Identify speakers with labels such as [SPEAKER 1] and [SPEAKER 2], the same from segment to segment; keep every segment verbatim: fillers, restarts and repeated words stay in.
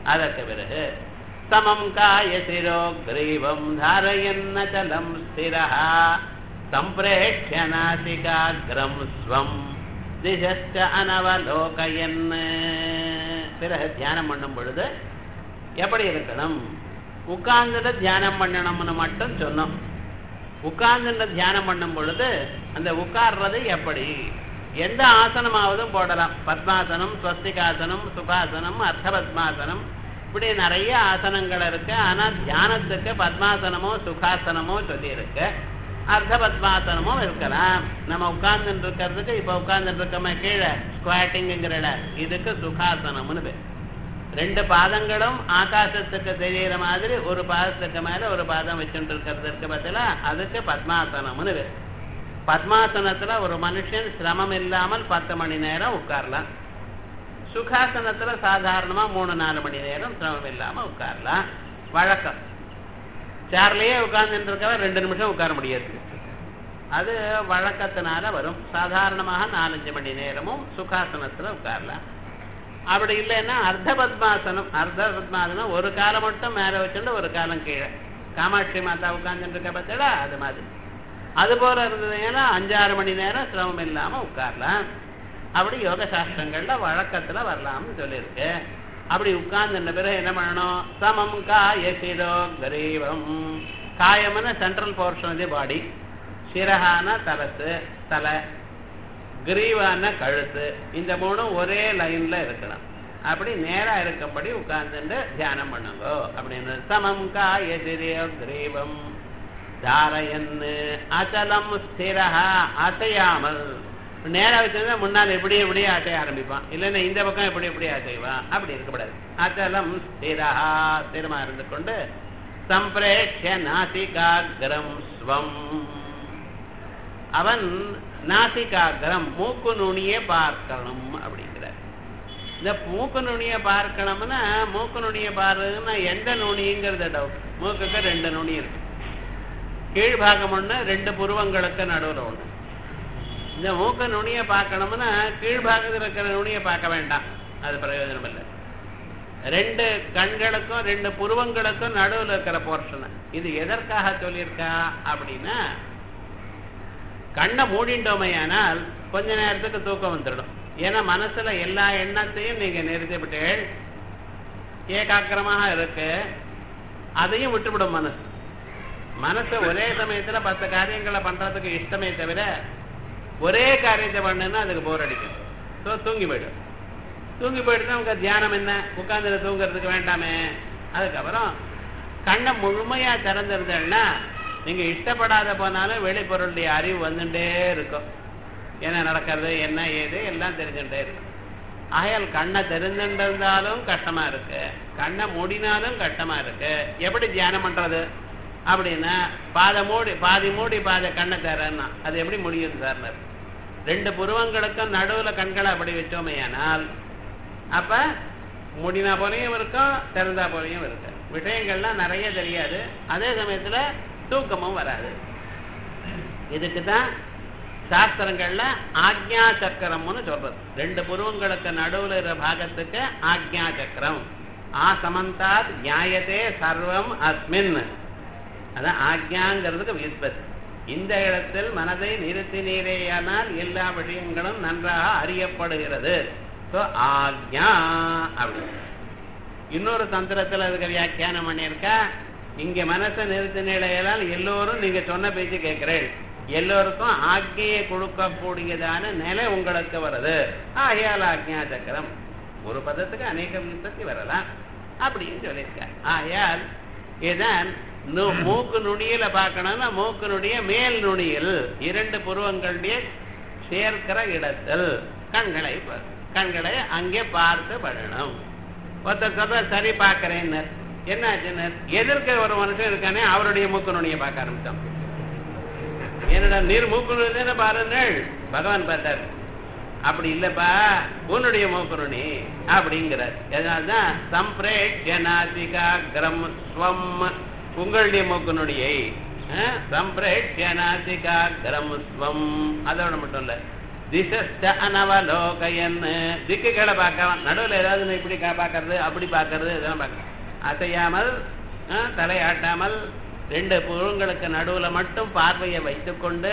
[SPEAKER 1] அதற்கு பிறகு சமம் காய சிரோ கிரீவம் தாரயன்னச்சலம் ஸ்திரஹ சம்பிரேக்ஷ்ய நாசிகாக்ரம் ஸ்வம் திசஸ்ச அனவலோகயன். பிறகு தியானம் பண்ணும் பொழுது எப்படி இருக்கணும்? உட்கார்ந்துட்டு தியானம் பண்ணணும்னு மட்டும் சொன்னோம். உட்கார்ந்துட்டு தியானம் பண்ணும் பொழுது அந்த உட்கார்றது எப்படி? எந்த ஆசனமாவதும் போடலாம். பத்மாசனம், ஸ்வஸ்திகாசனம், சுகாசனம், அர்த்தபத்மாசனம், இப்படி நிறைய ஆசனங்கள் இருக்கு. ஆனா தியானத்துக்கு பத்மாசனமோ சுகாசனமோ சொல்லி இருக்கு. அர்த்த பத்மாசனமும் இருக்கலாம். நம்ம உட்கார்ந்துட்டு இருக்கிறதுக்கு இப்ப உட்கார்ந்துட்டு இருக்கோமே கீழே ஸ்குவாட்டிங்கிற இதுக்கு சுகாசனம்னு பேர். ரெண்டு பாதங்களும் ஆகாசத்துக்கு தெரியற மாதிரி ஒரு பாதத்துக்கு மேல ஒரு பாதம் வச்சுட்டு இருக்கிறதுக்கு பதிலா அதுக்கு பத்மாசனம்னு பேர். பத்மாசனத்துல ஒரு மனுஷன் சிரமம் இல்லாமல் பத்து மணி நேரம் உட்காரலாம். சுகாசனத்துல சாதாரணமா மூணு நாலு மணி நேரம் சிரமம் இல்லாம உட்காரலாம். வழக்கம். சேர்லயே உட்கார்ந்துட்டு இருக்கவன் ரெண்டு நிமிஷம் உட்கார முடியாது. அது வழக்கத்தினால வரும். சாதாரணமாக நாலஞ்சு மணி நேரமும் சுகாசனத்துல உட்காரலாம். அப்படி இல்லைன்னா அர்த்த பத்மாசனம். அர்த்த பத்மாசனம் ஒரு காலம் மட்டும் மேல வச்சுட்டு ஒரு காலம் கீழே. காமாட்சி மாதா உட்கார்ந்துட்டு இருக்க பார்த்தா அது மாதிரி. அது போல இருந்ததுன்னா அஞ்சாறு மணி நேரம் சிரமம் இல்லாம உட்காரலாம். அப்படி யோக சாஸ்திரங்கள்ல வழக்கத்துல வரலாம்னு சொல்லியிருக்கு. அப்படி உட்கார்ந்துட்ட பிறகு என்ன பண்ணணும்? சமம் காய சிரோ கிரீவம். காயம்னா central portion of the body. சிரஹான தலசு தலை, கிரீவான கழுத்து, இந்த மூணும் ஒரே லைன்ல இருக்கணும். அப்படி நேரா இருக்கும்படி உட்கார்ந்துட்டு தியானம் பண்ணுங்க அப்படின்னு. சமம் காய சிரோ கிரீவம் தாரயன் அச்சலம் ஸ்திரஹா. அசையாமல் நேரா வச்சிருந்தா முன்னால் எப்படி எப்படியே அசைய ஆரம்பிப்பான். இல்லைன்னா இந்த பக்கம் எப்படி எப்படி அசைவான். அப்படி இருக்கக்கூடாது. அச்சலம் ஸ்திரஹா, ஸ்திரமா இருந்து கொண்டு சம்பிரேக்ஷ்ய நாசிகாக்ரம் ஸ்வம். அவன் நாசிகாக்ரம் மூக்கு நுனியை பார்க்கணும் அப்படிங்கிறார். இந்த மூக்கு நுனியை பார்க்கணும்னா மூக்கு நுனியை பாருன்னா எந்த நுனிங்கிறத டவுட். மூக்குக்கு ரெண்டு நுனி இருக்கு. கீழ்பாகம் ஒண்ணு, ரெண்டு புருவங்களுக்கு நடுவில் ஒண்ணு. இந்த மூக்க நுனியை பார்க்கணும்னா கீழ்பாகத்தில் இருக்கிற நுனியை பார்க்க வேண்டாம், அது பிரயோஜனம் இல்லை. ரெண்டு கண்களுக்கும் ரெண்டு புருவங்களுக்கும் நடுவில் இருக்கிற போர்ஷன். இது எதற்காக சொல்லியிருக்கா அப்படின்னா, கண்ணை மூடிண்டோமையானால் கொஞ்ச நேரத்துக்கு தூக்கம் வந்துடும். ஏன்னா மனசுல எல்லா எண்ணத்தையும் நீங்க நிறுத்திவிட்டு ஏகாக்கிரமாக இருக்கு, அதையும் விட்டுவிடும் மனசு. மனசு ஒரே சமயத்துல பத்து காரியங்களை பண்றதுக்கு இஷ்டமே தவிர ஒரே காரியத்தை பண்ணுன்னா அதுக்கு போர் அடிக்கும். ஸோ தூங்கி போயிடும். தூங்கி போயிட்டுனா உங்க தியானம் என்ன? உட்கார்ந்து தூங்குறதுக்கு வேண்டாமே. அதுக்கப்புறம் கண்ணை முழுமையா திறந்திருந்தேன்னா நீங்க இஷ்டப்படாத போனாலும் வெளிப்பொருளுடைய அறிவு வந்துட்டே இருக்கும். என்ன நடக்கிறது, என்ன ஏது எல்லாம் தெரிஞ்சுட்டே இருக்கும். ஆகையால் கண்ணை தெரிஞ்சிருந்தாலும் கஷ்டமா இருக்கு, கண்ணை மூடினாலும் கஷ்டமா இருக்கு. எப்படி தியானம் பண்றது அப்படின்னா, பாதை மூடி பாதி மூடி பாதை கண்ணை தரன்னா அது எப்படி முடியும் சார்? ரெண்டு புருவங்களுக்கும் நடுவுல கண்களை அப்படி வச்சோமையானால் அப்ப முடினா போலையும் இருக்கும், திறந்தா போலையும் இருக்கு. விஷயங்கள்லாம் நிறைய தெரியாது, அதே சமயத்துல தூக்கமும் வராது. இதுக்குதான் சாஸ்திரங்கள்ல ஆக்ஞா சக்கரம்னு சொல்றது. ரெண்டு புருவங்களுக்கு நடுவுல இருக்கிற பாகத்துக்கு ஆக்ஞா சக்கரம். ஆ சமந்தாத் நியாயத்தே சர்வம் அஸ்மின். அதான் ஆக்ஞாங்கிறதுக்கு விஸ்பத். இந்த இடத்தில் மனதை நிறுத்தினீரேயானால் எல்லா விஷயங்களும் நன்றாக அறியப்படுகிறது. ஆக்ஞா அப்படி. இன்னொரு தந்திரத்தில் அதுக்கு வியாக்கியானம் பண்ணியிருக்கா. இங்க மனசை நிறுத்தினால் எல்லோரும் நீங்க சொன்ன பேச்சு கேட்கிறேன், எல்லோருக்கும் ஆக்ஞையை கொடுக்கக்கூடியதான நிலை உங்களுக்கு வருது. ஆகையால் ஆக்ஞா சக்கரம். ஒரு பதத்துக்கு அநேக விபத்தி வரலாம் அப்படின்னு சொல்லியிருக்க. ஆகையால் இதான் மூக்கு நுனியில பார்க்கணும்னா மூக்கு நுனிய மேல் நுனியில் இரண்டு புருவங்களுடைய சேர்க்கிற இடத்தில் கண்களை கண்களை அங்கே பார்த்து படணும். ஒருத்தர் சொல்ற சரி பார்க்கிறேன்னு என்னாச்சுன்னு எதிர்க்க ஒரு மனுஷன் இருக்கானே அவருடைய மூக்கு நுனியை பார்க்க ஆரம்பிச்சோம். என்னடா நீர் மூக்கு நுனி பாருங்கள் பகவான் பார்த்தார். அப்படி இல்லப்பா உன்னுடைய மூக்கு நுனி அப்படிங்கிறார். அதனால்தான் சம்பிரேக்ஷனாசிகா கிரம் ஸ்வம், உங்களுடைய மூக்கு நுனியை சம்பிரேக்ஷனாசிகா கிரம் ஸ்வம். அதோட மட்டும் இல்ல திசஸ்ட அனவலோகயன் திக்குகளை பார்க்க நடுவில் ஏதாவது இப்படி பார்க்கறது அப்படி பார்க்கறது இதெல்லாம் பார்க்கறது அசையாமல் தலையாட்டாமல் ரெண்டு புருவங்களுக்கு நடுவில் மட்டும் பார்வையை வைத்துக்கொண்டு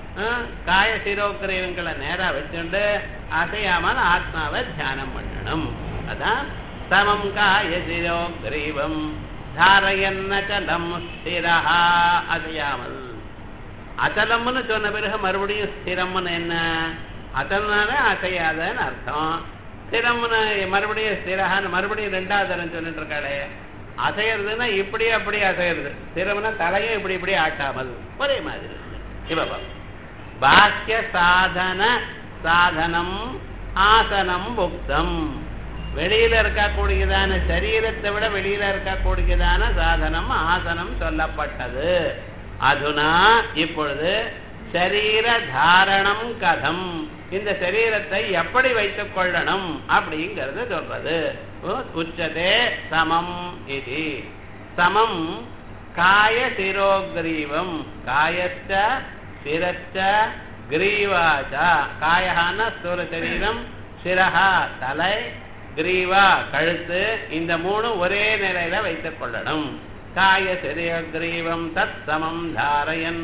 [SPEAKER 1] காய சிரோக்கிரீவங்களை நேரா வச்சுண்டு அசையாமல் ஆத்மாவை தியானம் பண்ணணும். அதான் சமம் காய சிரோக்கிரீவம் தாரயன்னச்சலம் ஸ்திரஹா அசையாமல். அச்சலம்னு சொன்ன பிறகு மறுபடியும் ஸ்திரம்னு என்ன? அச்சல்னாலே அசையாதன்னு அர்த்தம். ஸ்திரம்னு மறுபடியும் ஸ்திரஹான்னு மறுபடியும் ரெண்டாவது தரம் சொல்லிட்டு இருக்காளே. அசையறதுன்னா இப்படி அப்படி அசையிறது, ஸ்திரம்னா தலையும் இப்படி இப்படி ஆட்டாமல் ஒரே மாதிரி. இப்ப பாக்கிய சாதன சாதனம் ஆசனம் புக்தம். வெளியில இருக்கக்கூடியதான சரீரத்தை விட வெளியில இருக்கக்கூடியதான சாதனம் ஆசனம் சொல்லப்பட்டது. அதுனா இப்பொழுது சரீர தாரணம் கதம், இந்த சரீரத்தை எப்படி வைத்துக் கொள்ளணும் அப்படிங்கிறது சொல்றது. உச்சதே சமம் இது. சமம் காய சிரோக்ரீவம். காயச்ச சிரச்ச கிரீவாச்ச. காயஹான ஸ்தூல சரீரம், சிரஹா தலை, கிரீவா கழுத்து, இந்த மூணு ஒரே நிலையில வைத்துக் கொள்ளணும். காய சிரோக்ரீவம் தத் சமம் தாரயன்.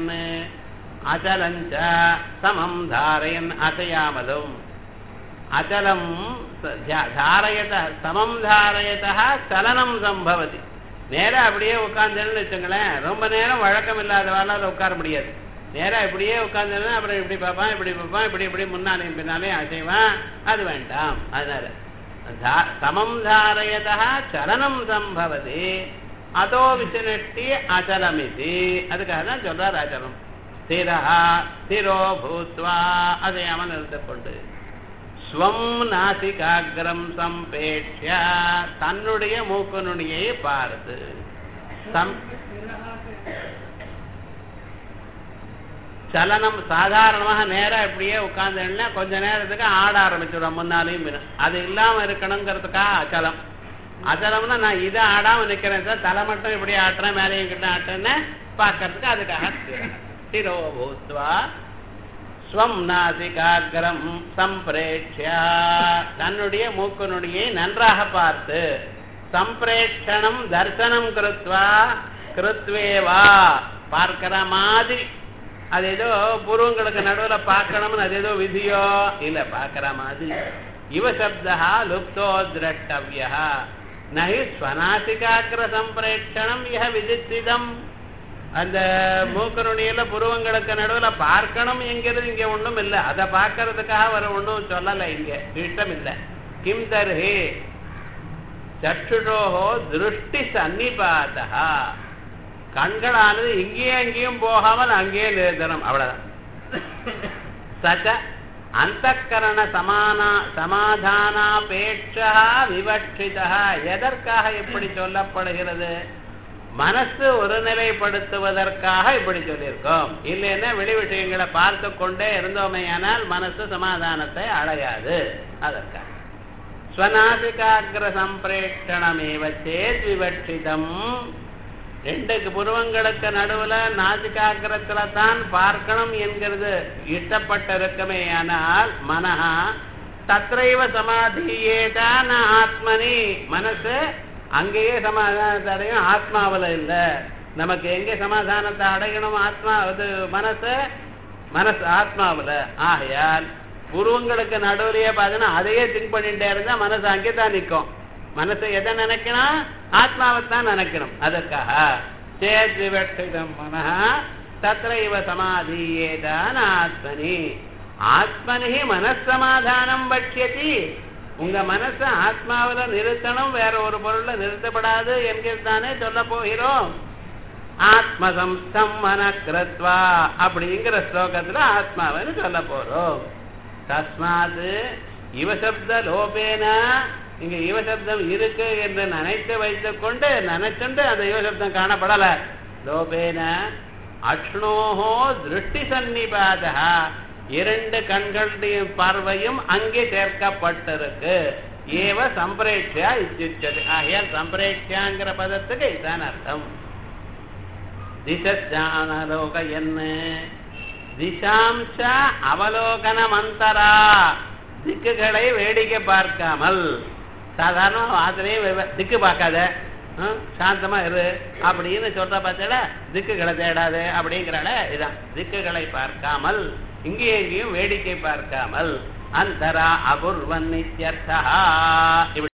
[SPEAKER 1] அச்சலஞ்ச சமம் தாரயன் அசையாமலும். அச்சலம் தாரயத சமம் தாரயதா சலனம் சம்பவதி. நேரா அப்படியே உட்கார்ந்தேன்னு வச்சுங்களேன், ரொம்ப நேரம் வழக்கம் இல்லாதவாளால் உட்கார முடியாது. நேரா இப்படியே உட்கார்ந்தேன்னா அப்புறம் இப்படி பார்ப்பான் இப்படி பார்ப்பான் இப்படி இப்படி முன்னாலேயும் பின்னாலேயும் அசைவான், அது வேண்டாம். அதனால சமம் தாரயதா சலனம் சம்பவதி அதோ விசனட்டி அச்சலமிதி. அதுக்காக தான் சொல்றார் அச்சலம். ஸ்திரஹா ஸ்திரோ பூத்வா அசையாமல் நிறுத்திக் கொண்டு ஸ்வம் நாசிகாகிரம் சம்பேட்சிய தன்னுடைய மூக்கனுடையை பார்த்து சலனம் சாதாரணமாக நேரம் இப்படியே உட்கார்ந்தேன்னா கொஞ்ச நேரத்துக்கு ஆட ஆரம்பிச்சுடும் முன்னாலையும். அது இல்லாம இருக்கணுங்கிறதுக்காக அச்சலம். அச்சலம்னா நான் இதை ஆடாம நிக்கிறேன் சார், தலை மட்டும் இப்படி ஆட்டுறேன் மேலையும் கிட்ட ஆட்டுறேன்னு பார்க்கறதுக்கு அதுக்காக ஸ்திரோ பூத்வா ஸ்வம் நாசிகாகிரம் சம்பிரேட்சியா தன்னுடைய மூக்கனுடைய நன்றாக பார்த்து சம்பிரேட்சணம் தர்சனம் கிருத்வா கிருத்வேவா பார்க்கிற மாதிரி. அது ஏதோ பூர்வங்களுக்கு நடுவில் பார்க்கணும்னு அது ஏதோ விதியோ இல்ல, பார்க்கிற மாதிரி. இவ சப்தா லுப்தோ திரஷ்டவ்யா நஹி ஸ்வநாசிகாகிர சம்பிரேட்சணம் இஹ விதித்திதம். அந்த மூக்கனுடையில புருவங்களுக்கு நடுவில் பார்க்கணும் என்கிறது இங்க ஒண்ணும் இல்லை. அதை பார்க்கறதுக்காக வர ஒன்றும் சொல்லலை, இங்க இஷ்டம் இல்லை. கிம் தர்ஹி சற்றுஷோஹோ திருஷ்டி சன்னிபாதா. கண்களானது இங்கேயும் அங்கேயும் போகாமல் அங்கேயே நிறுத்தணும், அவ்வளவுதான். சச்ச அந்தக்கரண சமானா சமாதானாபேட்சா விவட்சிதா. எதற்காக இப்படி சொல்லப்படுகிறது? மனசு ஒருநிலைப்படுத்துவதற்காக இப்படி சொல்லியிருக்கோம். இல்லைன்னா வெளி விஷயங்களை பார்த்து கொண்டே இருந்தோமையானால் மனசு சமாதானத்தை அடையாது. அதற்காக ஸ்வநாசிகாகிர சம்பிரேட்சணமேவ சேத் விவட்சிதம். ரெண்டுக்கு புருவங்களுக்கு நடுவுல நாசிகாகிரத்துல தான் பார்க்கணும் என்கிறது இஷ்டப்பட்டிருக்கமே. ஆனால் மனஹா தத்ரைவ சமாதியேதான் ஆத்மனி. மனசு அங்கேயே சமாதானத்தை அடையும், ஆத்மாவில் இல்லை. நமக்கு எங்கே சமாதானத்தை அடையணும்? ஆத்மா அது மனசு மனசு ஆத்மாவில். ஆகையால் புருவங்களுக்கு நடுவுலையே பார்த்தீங்கன்னா அதையே திங்க் பண்ணிட்டே இருந்தா மனசு அங்கே தான் நிற்கும். மனசு எதை நினைக்கணும்? ஆத்மாவைத்தான் நினைக்கணும். அதற்காக சேத் விவட்சிதம் மனஹ தத்ரைவ சமாதியேதான் ஆத்மனி. ஆத்மனி மனசமாதானம் பட்சியதி. உங்க மனச ஆத்மாவில நிறுத்தணும், வேற ஒரு பொருள்ல நிறுத்தப்படாது என்கிறதானே சொல்ல போகிறோம். ஆத்மசம்ஸ்தம் மனக்கிருத்வா அப்படிங்கிற ஸ்லோகத்துல ஆத்மாவன்னு சொல்ல போறோம். தஸ்மாது இவசப்த லோபேன, இங்க யுவசப்தம் இருக்கு என்று நினைத்து வைத்துக் கொண்டு நினைச்சுண்டு அந்த யுவசப்தம் காணப்படல. லோபேன அக்ஷ்ணோஹோ திருஷ்டி சன்னிபாதா. இரண்டு கண்களுடைய பார்வையும் அங்கே சேர்க்கப்பட்டிருக்கு. ஏவ சம்பிரேட்சியா இத்தியுச்சது. ஆகையால் சம்பிரேட்சியாங்கிற பதத்துக்கு இதுதான் அர்த்தம். திசஸ்ஞானலோக என்ன திசாம்ச அவலோகனமந்தரா திக்குகளை வேடிக்கை பார்க்காமல் சாதாரண ஆத்திரையும் திக்கு பார்க்காத சாந்தமா இரு அப்படின்னு சொல்ற பார்த்தா திக்குகளை தேடாது அப்படிங்கிறால இதான் திக்குகளை பார்க்காமல் இங்கேயும் எங்கேயும் வேடிக்கை பார்க்காமல் அந்தரா அபூர்வன் நித்யர்த்தா